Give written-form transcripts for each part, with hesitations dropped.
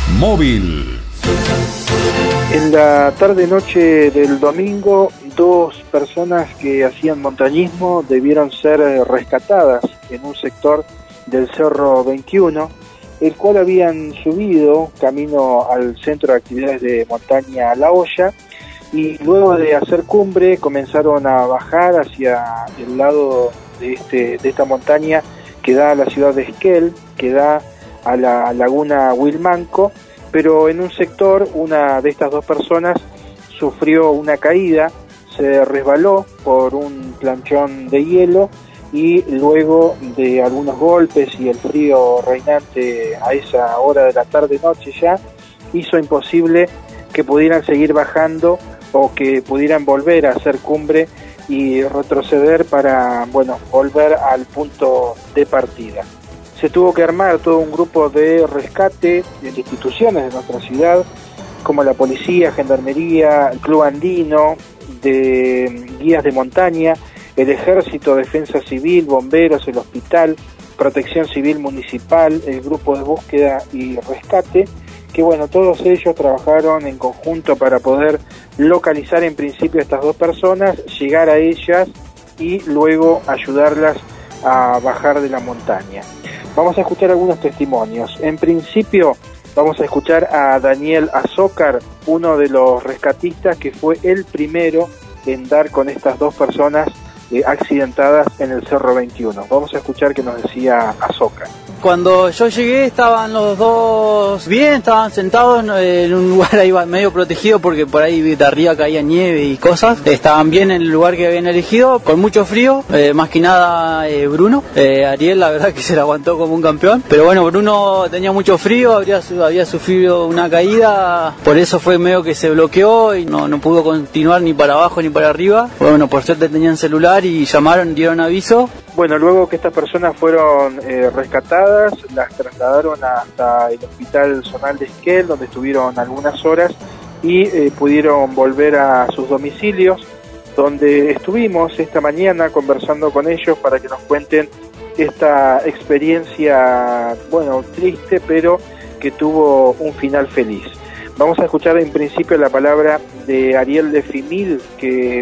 Móvil. En la tarde-noche del domingo, dos personas que hacían montañismo debieron ser rescatadas en un sector del Cerro 21, el cual habían subido camino al Centro de Actividades de Montaña La Hoya, y luego de hacer cumbre comenzaron a bajar hacia el lado de esta montaña que da a la ciudad de Esquel, que da a la laguna Huilmanco, pero en un sector una de estas dos personas sufrió una caída, se resbaló por un planchón de hielo y luego de algunos golpes y el frío reinante a esa hora de la tarde-noche ya, hizo imposible que pudieran seguir bajando o que pudieran volver a hacer cumbre y retroceder para, volver al punto de partida. Se tuvo que armar todo un grupo de rescate de instituciones de nuestra ciudad, como la policía, gendarmería, el club andino, de guías de montaña, el ejército, defensa civil, bomberos, el hospital, protección civil municipal, el grupo de búsqueda y rescate, que todos ellos trabajaron en conjunto para poder localizar en principio a estas dos personas, llegar a ellas y luego ayudarlas a bajar de la montaña. Vamos a escuchar algunos testimonios. En principio vamos a escuchar a Daniel Azócar, uno de los rescatistas que fue el primero en dar con estas dos personas accidentadas en el Cerro 21. Vamos a escuchar qué nos decía Azócar. Cuando yo llegué estaban los dos bien, estaban sentados en un lugar ahí medio protegido porque por ahí de arriba caía nieve y cosas. Estaban bien en el lugar que habían elegido, con mucho frío, más que nada Bruno. Ariel la verdad que se la aguantó como un campeón, pero Bruno tenía mucho frío, había sufrido una caída, por eso fue medio que se bloqueó y no pudo continuar ni para abajo ni para arriba. Por suerte tenían celular y llamaron, dieron aviso. Luego que estas personas fueron rescatadas, las trasladaron hasta el Hospital Zonal de Esquel, donde estuvieron algunas horas y pudieron volver a sus domicilios, donde estuvimos esta mañana conversando con ellos para que nos cuenten esta experiencia, triste, pero que tuvo un final feliz. Vamos a escuchar en principio la palabra de Ariel de Fimil, que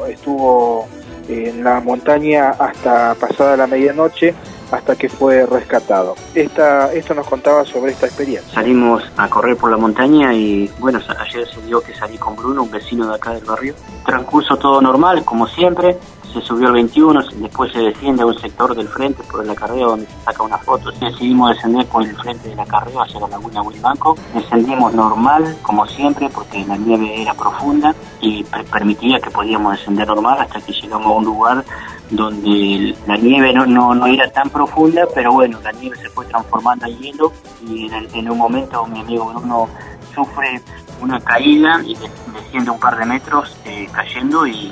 estuvo en la montaña hasta pasada la medianoche, hasta que fue rescatado. Esto nos contaba sobre esta experiencia. Salimos a correr por la montaña y ayer se dio que salí con Bruno, un vecino de acá del barrio. Transcurso todo normal, como siempre. Se subió al 21, después se desciende a un sector del frente por el acarreo donde se saca una foto. Decidimos descender por el frente del acarreo hacia la laguna Huilmanco. Descendimos normal, como siempre, porque la nieve era profunda y permitía que podíamos descender normal hasta que llegamos a un lugar donde la nieve no era tan profunda, pero la nieve se fue transformando en hielo y en un momento mi amigo Bruno sufre una caída y desciende un par de metros cayendo y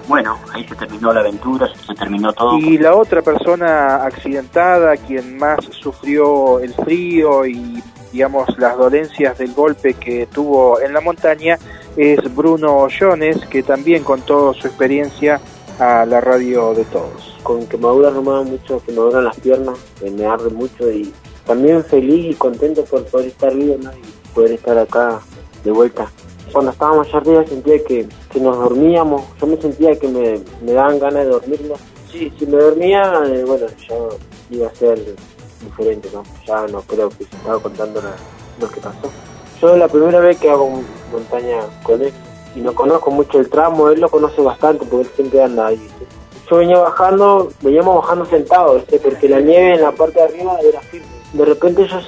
ahí se terminó la aventura, se terminó todo. Y la otra persona accidentada, quien más sufrió el frío y las dolencias del golpe que tuvo en la montaña, es Bruno Jones, que también contó su experiencia a la radio de todos. Con quemaduras no me da mucho, quemaduras en las piernas, me arde mucho y también feliz y contento por poder estar vivo, y poder estar acá de vuelta. Cuando estábamos allá arriba sentía que nos dormíamos, yo me sentía que me daban ganas de dormirnos. Sí, si me dormía, ya iba a ser diferente, ya no creo que se estaba contando lo que pasó. Yo la primera vez que hago montaña con él, y no conozco mucho el tramo, él lo conoce bastante porque él siempre anda ahí. Yo veníamos bajando sentados, porque la nieve en la parte de arriba era firme. De repente yo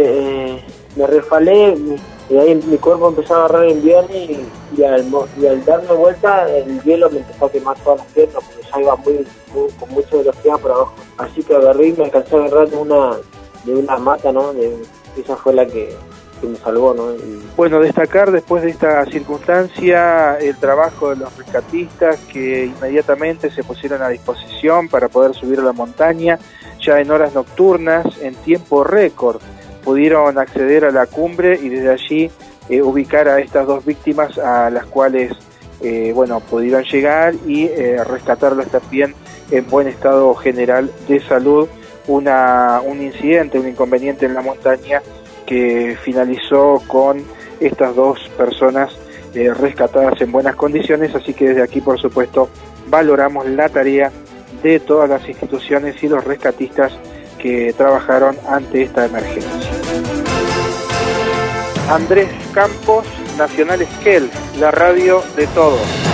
me resbalé, y ahí mi cuerpo empezó a agarrar el invierno y al darme vuelta el hielo me empezó a quemar todas las piernas porque ya iba con mucha velocidad por abajo. Así que agarré y me alcancé a agarrar de una mata, esa fue la que me salvó, Destacar después de esta circunstancia el trabajo de los rescatistas que inmediatamente se pusieron a disposición para poder subir a la montaña, ya en horas nocturnas, en tiempo récord. Pudieron acceder a la cumbre y desde allí ubicar a estas dos víctimas a las cuales pudieron llegar y rescatarlas también en buen estado general de salud. Un incidente, un inconveniente en la montaña que finalizó con estas 2 personas rescatadas en buenas condiciones, así que desde aquí, por supuesto, valoramos la tarea de todas las instituciones y los rescatistas que trabajaron ante esta emergencia. Andrés Campos, Nacional Esquel, la radio de todos.